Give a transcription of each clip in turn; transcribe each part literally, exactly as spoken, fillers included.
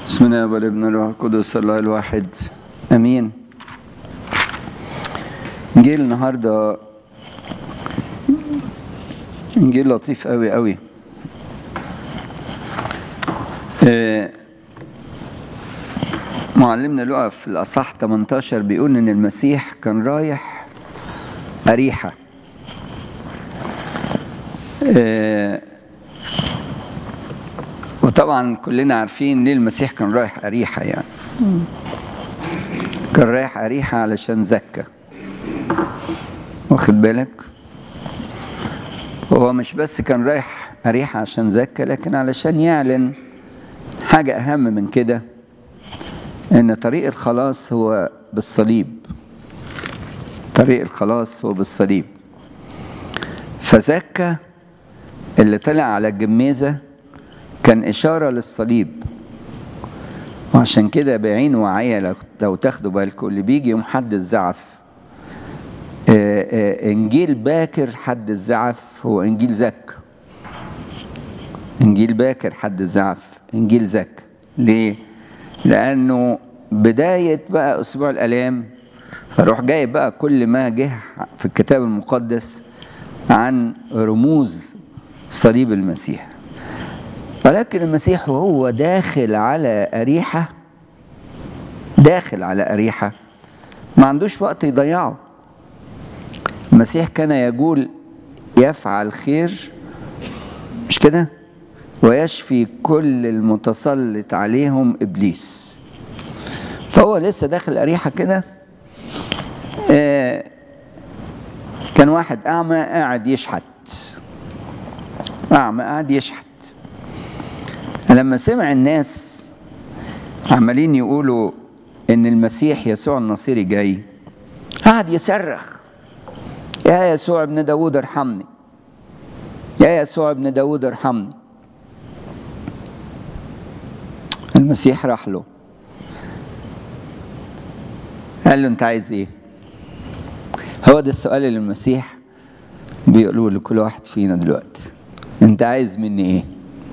بسم الله والابن الروح القدس الله الواحد امين. انجيل النهارده انجيل لطيف قوي قوي. آه معلمنا لوقا في الاصحاح ثمانية عشر بيقول ان المسيح كان رايح أريحة. آه وطبعا كلنا عارفين ليه المسيح كان رايح أريحة. يعني كان رايح أريحة علشان زكى. واخد بالك؟ هو مش بس كان رايح أريحة عشان زكى، لكن علشان يعلن حاجة أهم من كده، إن طريق الخلاص هو بالصليب. طريق الخلاص هو بالصليب. فزكى اللي طلع على الجميزة كان إشارة للصليب. وعشان كده بعين واعية لو تاخدوا بالكم، اللي بيجي يوم حد الزعف، آآ آآ إنجيل باكر حد الزعف هو إنجيل زكى. إنجيل باكر حد الزعف إنجيل زكى. ليه؟ لأنه بداية بقى أسبوع الآلام، فروح جايب بقى كل ما جه في الكتاب المقدس عن رموز صليب المسيح. ولكن المسيح وهو داخل على أريحة، داخل على أريحة ما عندوش وقت يضيعه. المسيح كان يقول يفعل خير، مش كده؟ ويشفي كل المتسلط عليهم إبليس. فهو لسه داخل أريحة كده. آه كان واحد أعمى قاعد يشحت. أعمى قاعد يشحت. لما سمع الناس عمالين يقولوا إن المسيح يسوع الناصري جاي، قاعد يصرخ: يا يسوع ابن داود ارحمني، يا يسوع ابن داود ارحمني. المسيح راح له قال له: انت عايز ايه؟ هو ده السؤال اللي المسيح بيقوله لكل واحد فينا دلوقتي. انت عايز مني ايه؟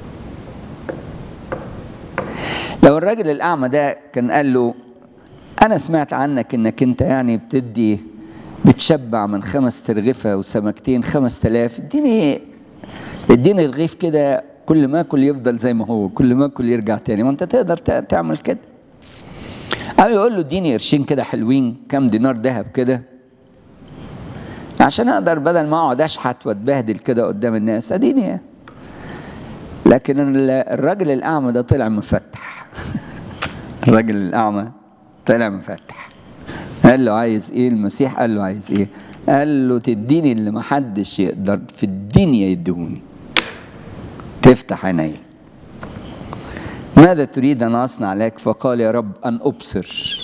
لو الراجل الأعمى ده كان قال له: أنا سمعت عنك إنك أنت يعني بتدي بتشبع من خمس ترغفة وسمكتين خمس تلاف، اديني اديني رغيف كده، كل ما أكل يفضل زي ما هو، كل ما أكل يرجع تاني، ما أنت تقدر تعمل كده. أو يقول له: اديني قرشين كده حلوين، كام دينار ذهب كده، عشان أقدر بدل ما أقعد أشحت وأتبهدل كده قدام الناس، أديني. لكن الراجل الأعمى ده طلع مفتح. الراجل الأعمى طلع مفتح. قال له: عايز إيه؟ المسيح قال له: عايز إيه؟ قال له: تديني اللي محدش يقدر في الدنيا يدهوني. تفتح عيني. ماذا تريد أن أصنع لك؟ فقال: يا رب أن أبصر.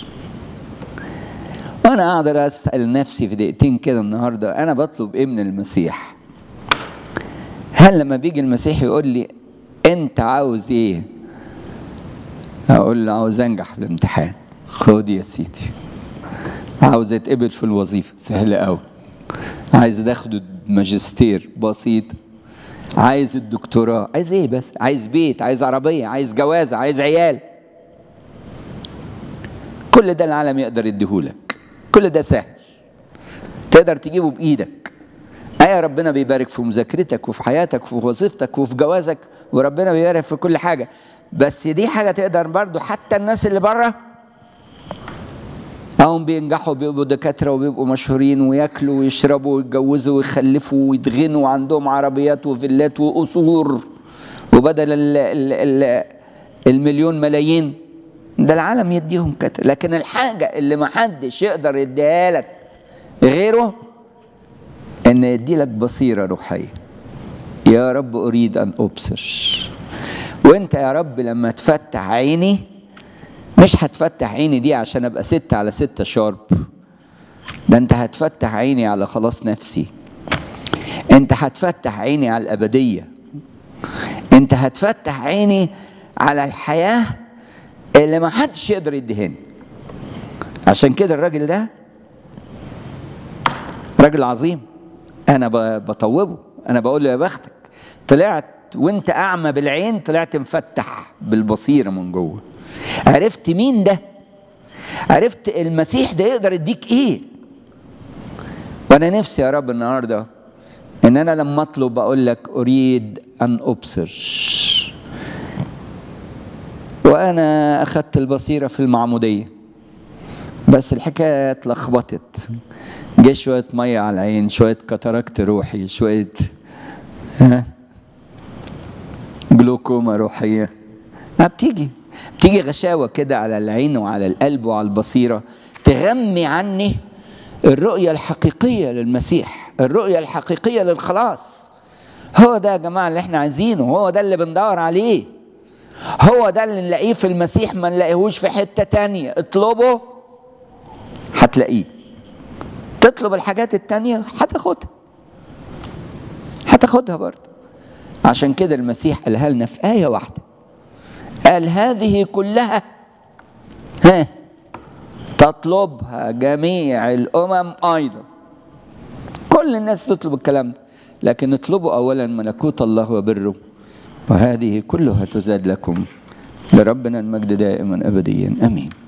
وأنا أقدر أسأل نفسي في دقيقتين كده النهاردة، أنا بطلب إيه من المسيح؟ هل لما بيجي المسيح يقول لي أنت عاوز إيه؟ أقول له: عاوز أنجح في الامتحان. خد يا سيدي. عاوز أتقبل في الوظيفة، سهلة أوي. عايز أخد ماجستير، بسيط. عايز الدكتوراه، عايز إيه بس؟ عايز بيت، عايز عربية، عايز جوازة، عايز عيال. كل ده العالم يقدر يديهولك، كل ده سهل، تقدر تجيبه بإيدك. أي ربنا بيبارك في مذاكرتك وفي حياتك وفي وظيفتك وفي جوازك، وربنا بيبارك في كل حاجة. بس دي حاجة تقدر برضو حتى الناس اللي بره هم بينجحوا، بيبقوا دكاترة وبيبقوا مشهورين وياكلوا ويشربوا ويتجوزوا ويخلفوا ويتغنوا وعندهم عربيات وفيلات وقصور، وبدل ال ال ال المليون ملايين. ده العالم يديهم كده. لكن الحاجة اللي محدش يقدر يديها لك غيره، ان يدي لك بصيرة روحية. يا رب أريد أن أبصر. وانت يا رب لما تفتح عيني، مش هتفتح عيني دي عشان ابقى ستة على ستة شارب، ده انت هتفتح عيني على خلاص نفسي. انت هتفتح عيني على الأبدية. انت هتفتح عيني على الحياة اللي ما حدش يقدر يديهاني. عشان كده الراجل ده راجل عظيم. انا بطوبه، انا بقول له: يا بختك، طلعت وانت اعمى بالعين طلعت مفتح بالبصيرة من جوه. عرفت مين ده، عرفت المسيح ده يقدر يديك ايه. وانا نفسي يا رب النهارده ان انا لما اطلب اقول لك اريد ان ابصر. وانا اخدت البصيرة في المعمودية بس الحكاية اتلخبطت، جه شوية مية على العين، شوية كاتاراكت روحي، شوية جلوكوما روحية. بتيجي بتيجي غشاوة كده على العين وعلى القلب وعلى البصيرة تغمي عني الرؤية الحقيقية للمسيح، الرؤية الحقيقية للخلاص. هو ده يا جماعة اللي احنا عايزينه، هو ده اللي بندور عليه، هو ده اللي نلاقيه في المسيح، ما نلاقيهوش في حتة تانية. اطلبه هتلاقيه، تطلب الحاجات التانية هتاخدها هتاخدها برضه. عشان كده المسيح قالها لنا في آية واحدة، قال هذه كلها ها تطلبها جميع الأمم أيضا. كل الناس تطلب الكلام ده، لكن اطلبوا أولا ملكوت الله وبره وهذه كلها تزاد لكم. لربنا المجد دائما أبديا آمين.